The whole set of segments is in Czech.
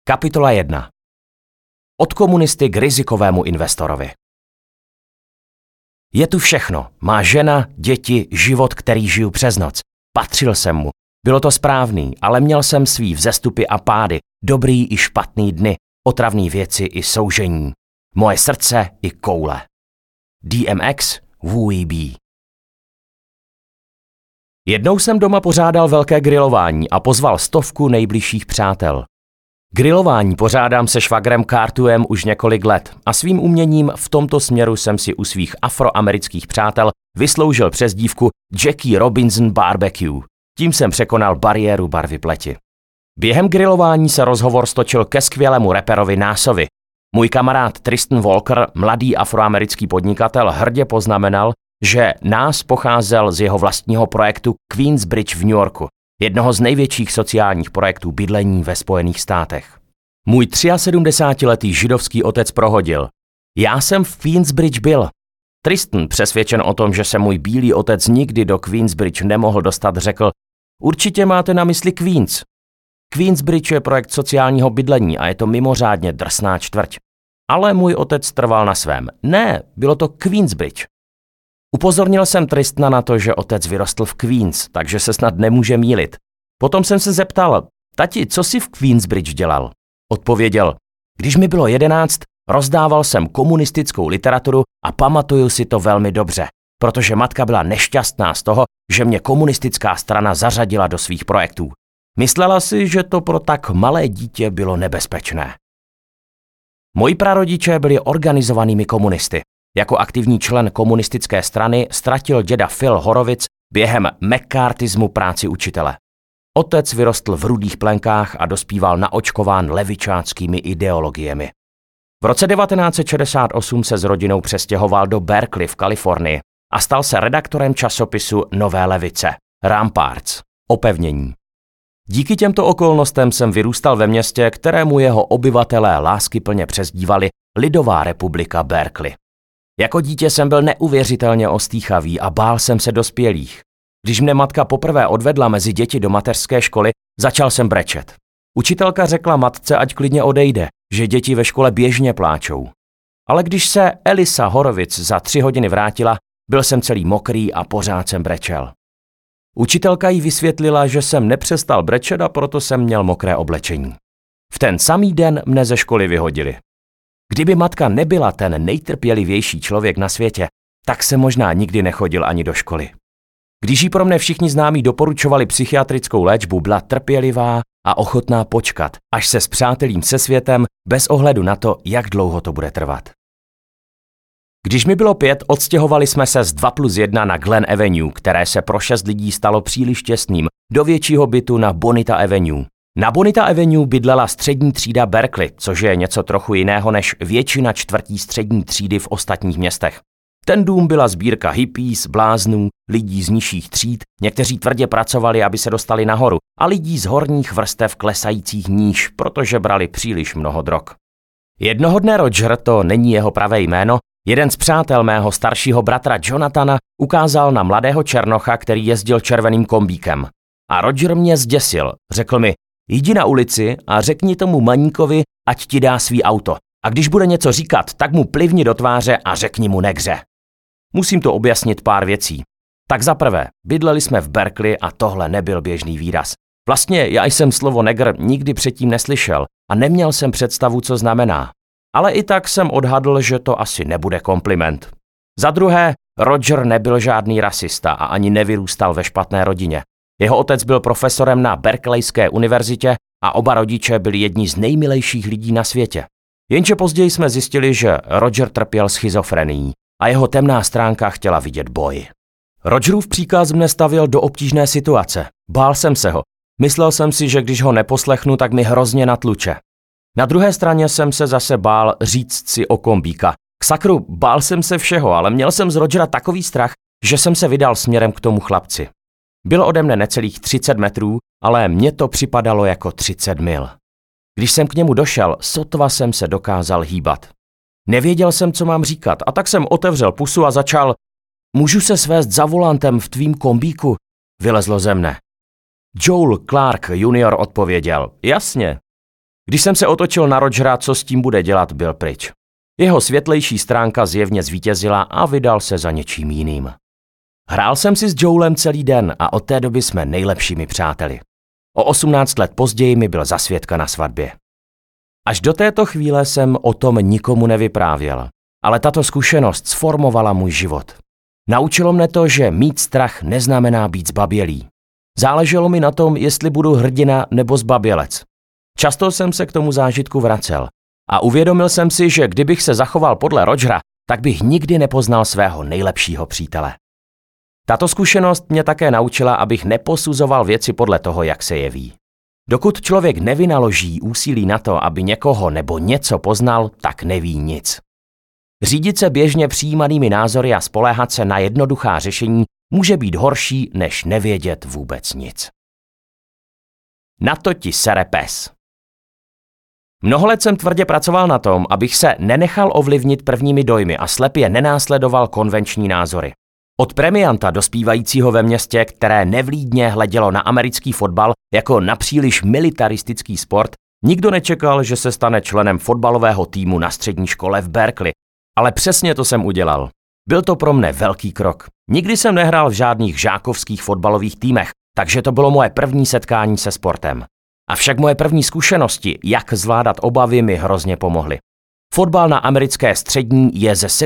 Kapitola 1. Od komunisty k rizikovému investorovi. Je tu všechno. Má žena, děti, život, který žiju přes noc. Patřil jsem mu. Bylo to správný, ale měl jsem svý vzestupy a pády, dobrý i špatný dny, otravný věci i soužení. Moje srdce i koule. DMX, Wooey B. Jednou jsem doma pořádal velké grilování a pozval 100 nejbližších přátel. Grilování pořádám se švagrem Cartuem už několik let a svým uměním v tomto směru jsem si u svých afroamerických přátel vysloužil přezdívku Jackie Robinson Barbecue. Tím jsem překonal bariéru barvy pleti. Během grilování se rozhovor stočil ke skvělému raperovi Nasovi. Můj kamarád Tristan Walker, mladý afroamerický podnikatel, hrdě poznamenal, že Nas pocházel z jeho vlastního projektu Queensbridge v New Yorku, jednoho z největších sociálních projektů bydlení ve Spojených státech. Můj 73letý židovský otec prohodil: já jsem v Queensbridge byl. Tristan, přesvědčen o tom, že se můj bílý otec nikdy do Queensbridge nemohl dostat, řekl: určitě máte na mysli Queens. Queensbridge je projekt sociálního bydlení a je to mimořádně drsná čtvrť. Ale můj otec trval na svém. Ne, bylo to Queensbridge. Upozornil jsem Tristana na to, že otec vyrostl v Queens, takže se snad nemůže mýlit. Potom jsem se zeptal: tati, co jsi v Queensbridge dělal? Odpověděl: když mi bylo 11, rozdával jsem komunistickou literaturu a pamatuju si to velmi dobře, protože matka byla nešťastná z toho, že mě komunistická strana zařadila do svých projektů. Myslela si, že to pro tak malé dítě bylo nebezpečné. Moji prarodiče byli organizovanými komunisty. Jako aktivní člen komunistické strany ztratil děda Phil Horowitz během McCarthyismu práci učitele. Otec vyrostl v rudých plenkách a dospíval naočkován levičáckými ideologiemi. V roce 1968 se s rodinou přestěhoval do Berkeley v Kalifornii a stal se redaktorem časopisu Nové levice, Ramparts, opevnění. Díky těmto okolnostem jsem vyrůstal ve městě, kterému jeho obyvatelé láskyplně přezdívali Lidová republika Berkeley. Jako dítě jsem byl neuvěřitelně ostýchavý a bál jsem se dospělých. Když mne matka poprvé odvedla mezi děti do mateřské školy, začal jsem brečet. Učitelka řekla matce, ať klidně odejde, že děti ve škole běžně pláčou. Ale když se Elisa Horowitz za 3 hodiny vrátila, byl jsem celý mokrý a pořád jsem brečel. Učitelka jí vysvětlila, že jsem nepřestal brečet a proto jsem měl mokré oblečení. V ten samý den mne ze školy vyhodili. Kdyby matka nebyla ten nejtrpělivější člověk na světě, tak se možná nikdy nechodil ani do školy. Když jí pro mne všichni známí doporučovali psychiatrickou léčbu, byla trpělivá a ochotná počkat, až se spřátelím se světem bez ohledu na to, jak dlouho to bude trvat. Když mi bylo 5, odstěhovali jsme se z 2+1 na Glen Avenue, které se pro 6 lidí stalo příliš těsným, do většího bytu na Bonita Avenue. Na Bonita Avenue bydlela střední třída Berkeley, což je něco trochu jiného než většina čtvrtí střední třídy v ostatních městech. Ten dům byla sbírka hippies, bláznů, lidí z nižších tříd, někteří tvrdě pracovali, aby se dostali nahoru, a lidí z horních vrstev klesajících níž, protože brali příliš mnoho drog. Jednoho dne Roger, to není jeho pravé jméno, jeden z přátel mého staršího bratra Jonathana, ukázal na mladého černocha, který jezdil červeným kombíkem. A Roger mě zděsil, řekl mi: jdi na ulici a řekni tomu maníkovi, ať ti dá svý auto. A když bude něco říkat, tak mu plivni do tváře a řekni mu negře. Musím to objasnit pár věcí. Tak za prvé, bydleli jsme v Berkeley a tohle nebyl běžný výraz. Vlastně já jsem slovo negr nikdy předtím neslyšel a neměl jsem představu, co znamená. Ale i tak jsem odhadl, že to asi nebude kompliment. Za druhé, Roger nebyl žádný rasista a ani nevyrůstal ve špatné rodině. Jeho otec byl profesorem na Berkeleyské univerzitě a oba rodiče byli jedni z nejmilejších lidí na světě. Jenže později jsme zjistili, že Roger trpěl schizofrenií a jeho temná stránka chtěla vidět boj. Rogerův příkaz mne stavěl do obtížné situace. Bál jsem se ho. Myslel jsem si, že když ho neposlechnu, tak mi hrozně natluče. Na druhé straně jsem se zase bál říct si o kombíka. K sakru, bál jsem se všeho, ale měl jsem z Rogera takový strach, že jsem se vydal směrem k tomu chlapci. Bylo ode mne necelých 30 metrů, ale mně to připadalo jako 30 mil. Když jsem k němu došel, sotva jsem se dokázal hýbat. Nevěděl jsem, co mám říkat, a tak jsem otevřel pusu a začal: můžu se svést za volantem v tvým kombíku? Vylezlo ze mne. Joel Clark junior odpověděl: jasně. Když jsem se otočil na Rogera, co s tím bude dělat, byl pryč. Jeho světlejší stránka zjevně zvítězila a vydal se za něčím jiným. Hrál jsem si s Joelem celý den a od té doby jsme nejlepšími přáteli. O 18 let později mi byl za svědka na svatbě. Až do této chvíle jsem o tom nikomu nevyprávěl, ale tato zkušenost sformovala můj život. Naučilo mne to, že mít strach neznamená být zbabělý. Záleželo mi na tom, jestli budu hrdina nebo zbabělec. Často jsem se k tomu zážitku vracel a uvědomil jsem si, že kdybych se zachoval podle Rogera, tak bych nikdy nepoznal svého nejlepšího přítele. Tato zkušenost mě také naučila, abych neposuzoval věci podle toho, jak se jeví. Dokud člověk nevynaloží úsilí na to, aby někoho nebo něco poznal, tak neví nic. Řídit se běžně přijímanými názory a spoléhat se na jednoduchá řešení může být horší, než nevědět vůbec nic. Na to ti sere pes. Mnoho let jsem tvrdě pracoval na tom, abych se nenechal ovlivnit prvními dojmy a slepě nenásledoval konvenční názory. Od premianta dospívajícího ve městě, které nevlídně hledělo na americký fotbal jako na příliš militaristický sport, nikdo nečekal, že se stane členem fotbalového týmu na střední škole v Berkeley. Ale přesně to jsem udělal. Byl to pro mne velký krok. Nikdy jsem nehrál v žádných žákovských fotbalových týmech, takže to bylo moje první setkání se sportem. Avšak moje první zkušenosti, jak zvládat obavy, mi hrozně pomohly. Fotbal na americké střední je ze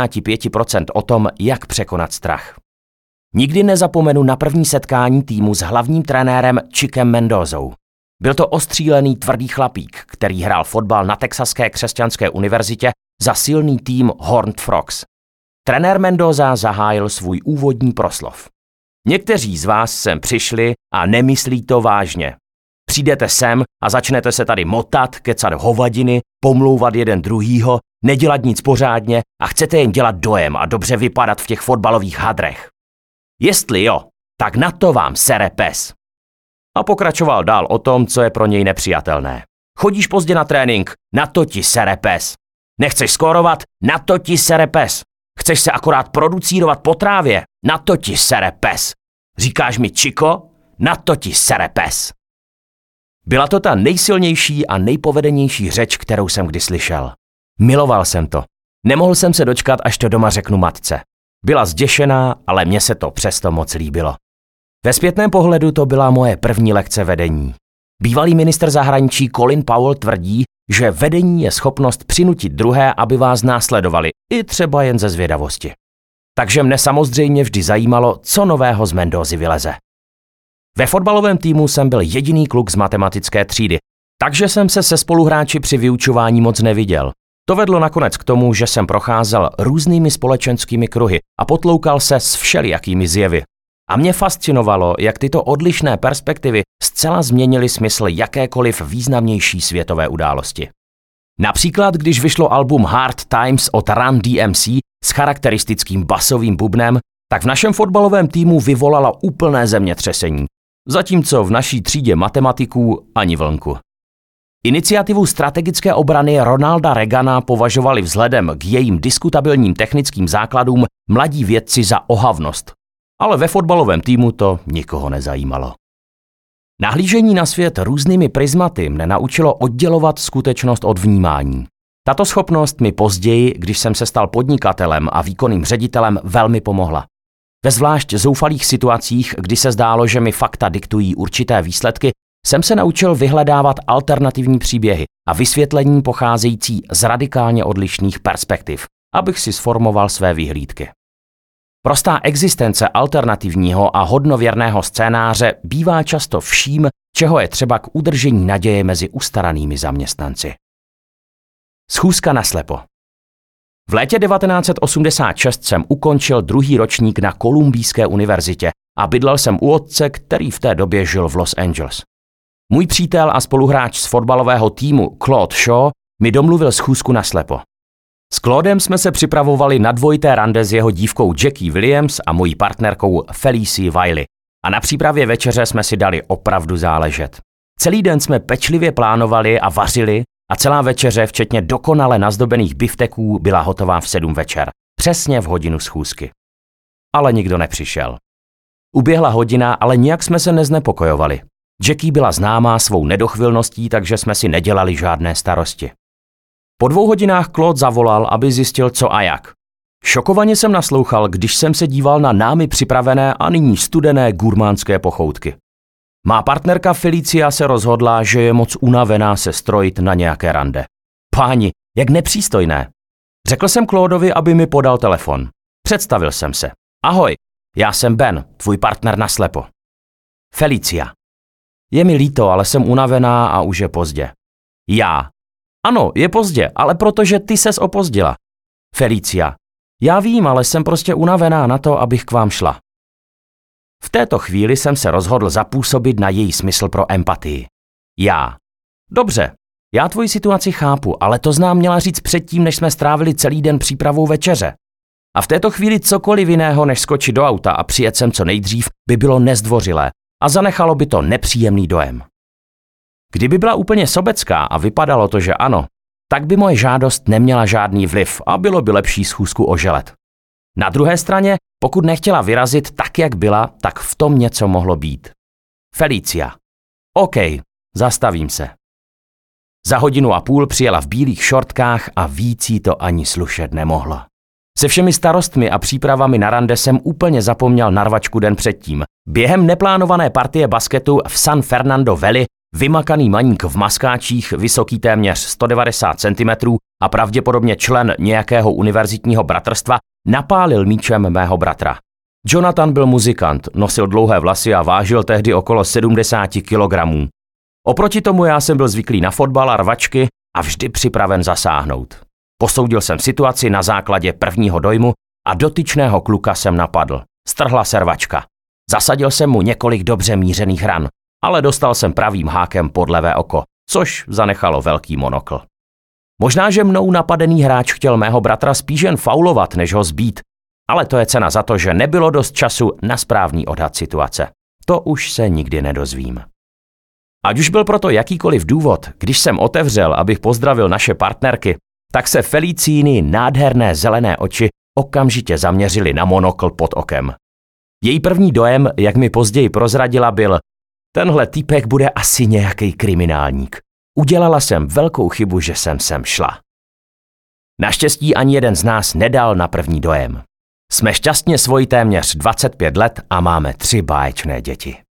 75% o tom, jak překonat strach. Nikdy nezapomenu na první setkání týmu s hlavním trenérem Chickem Mendozou. Byl to ostřílený tvrdý chlapík, který hrál fotbal na Texaské křesťanské univerzitě za silný tým Horned Frogs. Trenér Mendoza zahájil svůj úvodní proslov. Někteří z vás sem přišli a nemyslí to vážně. Přijdete sem a začnete se tady motat, kecat hovadiny, pomlouvat jeden druhýho, nedělat nic pořádně a chcete jen dělat dojem a dobře vypadat v těch fotbalových hadrech. Jestli jo, tak na to vám sere pes. A pokračoval dál o tom, co je pro něj nepřijatelné. Chodíš pozdě na trénink, na to ti sere pes. Nechceš skórovat, na to ti sere pes. Chceš se akorát producírovat po trávě, na to ti sere pes. Říkáš mi Chico, na to ti sere pes. Byla to ta nejsilnější a nejpovedenější řeč, kterou jsem kdy slyšel. Miloval jsem to. Nemohl jsem se dočkat, až to doma řeknu matce. Byla zděšená, ale mně se to přesto moc líbilo. Ve zpětném pohledu to byla moje první lekce vedení. Bývalý ministr zahraničí Colin Powell tvrdí, že vedení je schopnost přinutit druhé, aby vás následovali, i třeba jen ze zvědavosti. Takže mne samozřejmě vždy zajímalo, co nového z Mendozy vyleze. Ve fotbalovém týmu jsem byl jediný kluk z matematické třídy, takže jsem se se spoluhráči při vyučování moc neviděl. To vedlo nakonec k tomu, že jsem procházel různými společenskými kruhy a potloukal se s všelijakými zjevy. A mě fascinovalo, jak tyto odlišné perspektivy zcela změnily smysl jakékoliv významnější světové události. Například, když vyšlo album Hard Times od Run DMC s charakteristickým basovým bubnem, tak v našem fotbalovém týmu vyvolala úplné zemětřesení, zatímco v naší třídě matematiků ani vlnku. Iniciativu strategické obrany Ronalda Reagana považovali vzhledem k jejím diskutabilním technickým základům mladí vědci za ohavnost, ale ve fotbalovém týmu to nikoho nezajímalo. Nahlížení na svět různými prismaty mne naučilo oddělovat skutečnost od vnímání. Tato schopnost mi později, když jsem se stal podnikatelem a výkonným ředitelem, velmi pomohla. Ve zvlášť zoufalých situacích, kdy se zdálo, že mi fakta diktují určité výsledky, jsem se naučil vyhledávat alternativní příběhy a vysvětlení pocházející z radikálně odlišných perspektiv, abych si sformoval své vyhlídky. Prostá existence alternativního a hodnověrného scénáře bývá často vším, čeho je třeba k udržení naděje mezi ustaranými zaměstnanci. Schůzka naslepo. V létě 1986 jsem ukončil druhý ročník na Kolumbijské univerzitě a bydlel jsem u otce, který v té době žil v Los Angeles. Můj přítel a spoluhráč z fotbalového týmu Claude Shaw mi domluvil schůzku naslepo. S Claudem jsme se připravovali na dvojité rande s jeho dívkou Jackie Williams a mojí partnerkou Felicie Wiley. A na přípravě večeře jsme si dali opravdu záležet. Celý den jsme pečlivě plánovali a vařili a celá večeře, včetně dokonale nazdobených bifteků, byla hotová v 7 večer. Přesně v hodinu schůzky. Ale nikdo nepřišel. Uběhla hodina, ale nijak jsme se neznepokojovali. Jackie byla známá svou nedochvilností, takže jsme si nedělali žádné starosti. Po 2 hodinách Claude zavolal, aby zjistil co a jak. Šokovaně jsem naslouchal, když jsem se díval na námi připravené a nyní studené gurmánské pochoutky. Má partnerka Felicia se rozhodla, že je moc unavená se strojit na nějaké rande. Páni, jak nepřístojné. Řekl jsem Claudovi, aby mi podal telefon. Představil jsem se. Ahoj, já jsem Ben, tvůj partner naslepo. Felicia. Je mi líto, ale jsem unavená a už je pozdě. Já. Ano, je pozdě, ale protože ty ses opozdila. Felicia. Já vím, ale jsem prostě unavená na to, abych k vám šla. V této chvíli jsem se rozhodl zapůsobit na její smysl pro empatii. Já. Dobře, já tvoji situaci chápu, ale to znám měla říct předtím, než jsme strávili celý den přípravou večeře. A v této chvíli cokoliv jiného, než skočit do auta a přijet sem co nejdřív, by bylo nezdvořilé a zanechalo by to nepříjemný dojem. Kdyby byla úplně sobecká a vypadalo to, že ano, tak by moje žádost neměla žádný vliv a bylo by lepší schůzku oželet. Na druhé straně, pokud nechtěla vyrazit tak, jak byla, tak v tom něco mohlo být. Felicia. OK, zastavím se. Za 1,5 hodiny přijela v bílých šortkách a víc jí to ani slušet nemohlo. Se všemi starostmi a přípravami na rande jsem úplně zapomněl na rvačku den předtím. Během neplánované partie basketu v San Fernando Valley vymakaný maník v maskáčích, vysoký téměř 190 cm a pravděpodobně člen nějakého univerzitního bratrstva, napálil míčem mého bratra. Jonathan byl muzikant, nosil dlouhé vlasy a vážil tehdy okolo 70 kg. Oproti tomu já jsem byl zvyklý na fotbal a rvačky a vždy připraven zasáhnout. Posoudil jsem situaci na základě prvního dojmu a dotyčného kluka jsem napadl. Strhla se rvačka. Zasadil jsem mu několik dobře mířených ran, ale dostal jsem pravým hákem pod levé oko, což zanechalo velký monokl. Možná, že mnou napadený hráč chtěl mého bratra spíš jen faulovat, než ho zbít, ale to je cena za to, že nebylo dost času na správný odhad situace. To už se nikdy nedozvím. Ať už byl proto jakýkoliv důvod, když jsem otevřel, abych pozdravil naše partnerky, tak se Felicíny nádherné zelené oči okamžitě zaměřily na monokl pod okem. Její první dojem, jak mi později prozradila, byl: tenhle týpek bude asi nějaký kriminálník. Udělala jsem velkou chybu, že jsem sem šla. Naštěstí ani jeden z nás nedal na první dojem. Jsme šťastně svoji téměř 25 let a máme 3 báječné děti.